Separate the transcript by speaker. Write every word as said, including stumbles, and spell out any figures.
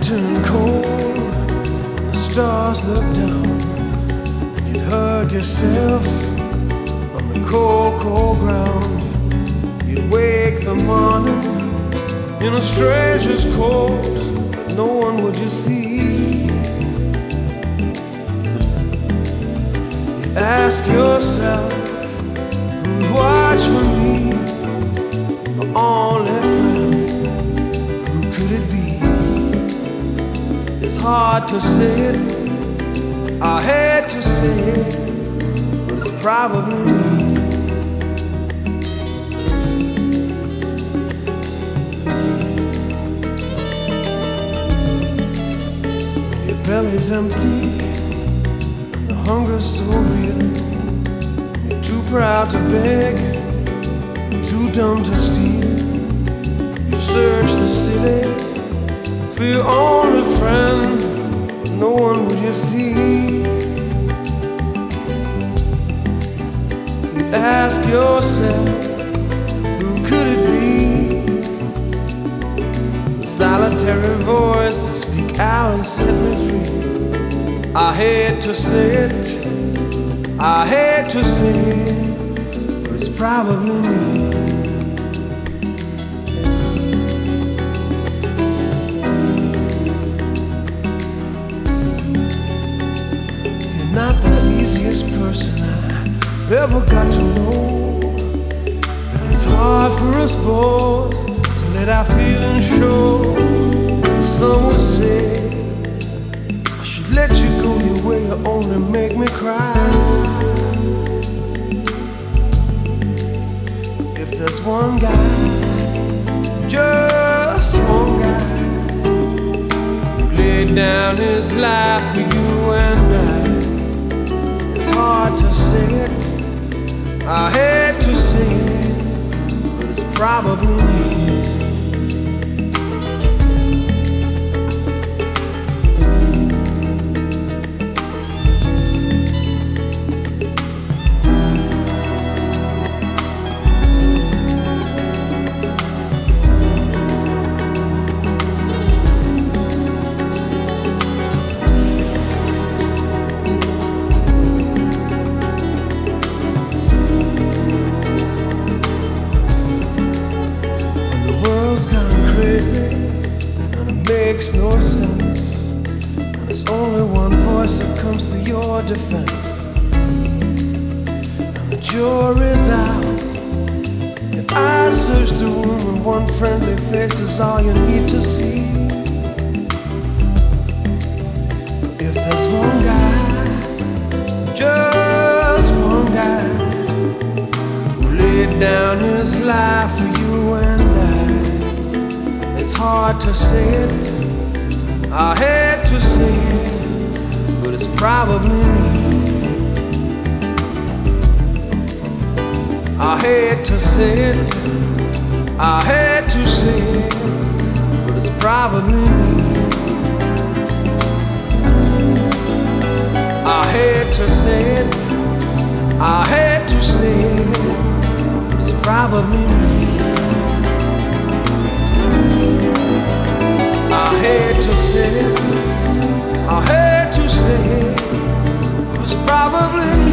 Speaker 1: turn cold and the stars look down, and you'd hug yourself on the cold, cold ground. You'd wake the morning in a stranger's coat, but no one would you see. You'd ask yourself, who'd watch for me, my only friend, who could it be? It's hard to say it, I hate to say it, but it's probably me. When your belly's empty and the hunger's so real, you're too proud to beg, too dumb to steal. You search the city for your only friend, but no one would you see. You ask yourself, who could it be? The solitary voice that speak out and set me free. I hate to say it, I hate to say it, but it's probably me. Not the easiest person I ever got to know, and it's hard for us both to let our feelings show. Some would say I should let you go your way, you only make me cry. If there's one guy, just one guy, who laid down his life for you and I, hard to say it, I hate to say it, but it's probably me. And it makes no sense, and it's only one voice that comes to your defense. And the jury's out, your eyes search the room, and one friendly face is all you need to see. But if there's one guy, just one guy, who laid down his life for you and I, it's hard to say it, I hate to say it, but it's probably me. I hate to say it, I hate to say it, but it's probably me. I hate to say it, I hate to say it, but it's probably me. I hate to say it, I hate to say it, but it's probably